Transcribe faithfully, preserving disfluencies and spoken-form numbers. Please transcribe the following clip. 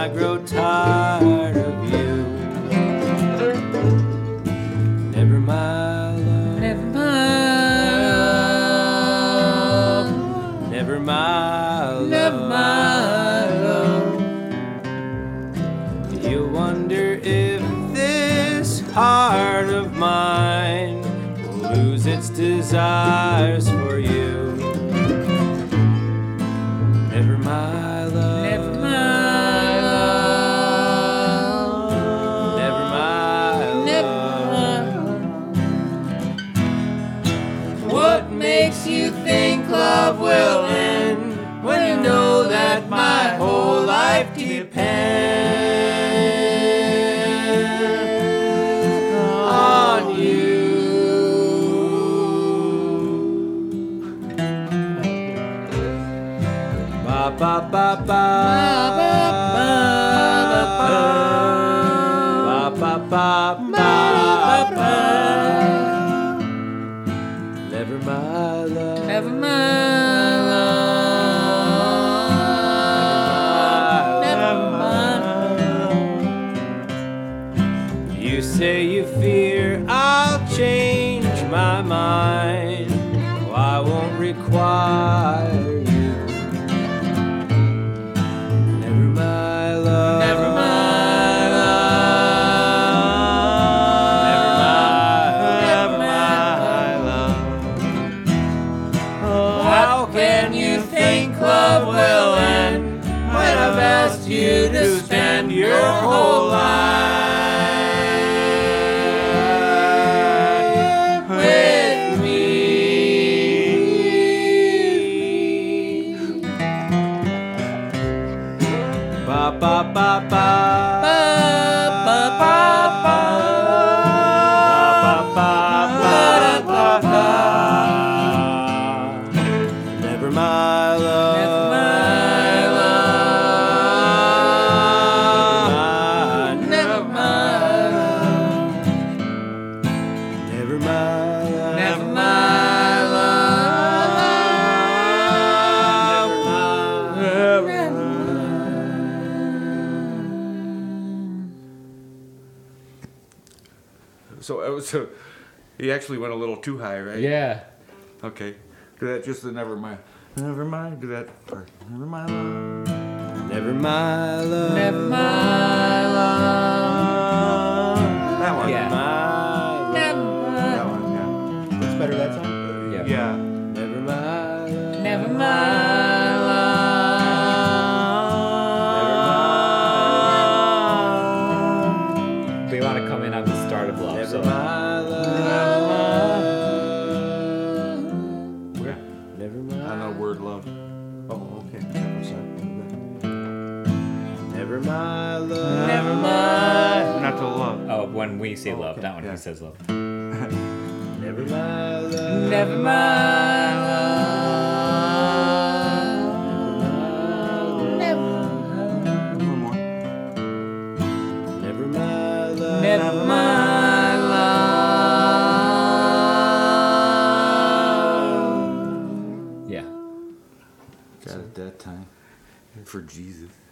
I grow tired of you. Never my love. Never my love. Never my love. Never my love. You wonder if this heart of mine will lose its desires for you. Never my love. Never my love. Never my love. What makes you think love will end when you know that my whole life depends on you? Ba ba ba ba Ba, ba, ba, ba, ba ba ba ba. Never my love. Never my love. Never my love. You say you fear I'll change my mind. Well, I won't require you. Never my love. Never my Never my love. How can you think love will end when I've asked you to spend your whole life with me? Ba ba ba ba. Ba, ba, ba, ba. Ba ba ba ba ba. Never my love. Never my love. Never my love. Never my love. Never my love. Never my So it was. So he actually went a little too high, right? Yeah. Okay. Do that. Just the never mind. Never mind. Do that part. Never mind. Love. Never my love. Never my love. That one. Yeah. My Never love. That my, one. Yeah. What's better, that song? Yeah. Yeah. Never my love. never my love. They want to come in on the start of love. Never So. my love. Where? Never I my. know word love. Oh, okay. I'm sorry. Never my love. Never my. Not to love. Oh, when we say Oh, love, okay. not when Yeah. he says love. Never my love. Never my love. Never. One more. Never my love. Never my love. Yeah. Got it that time. For Jesus.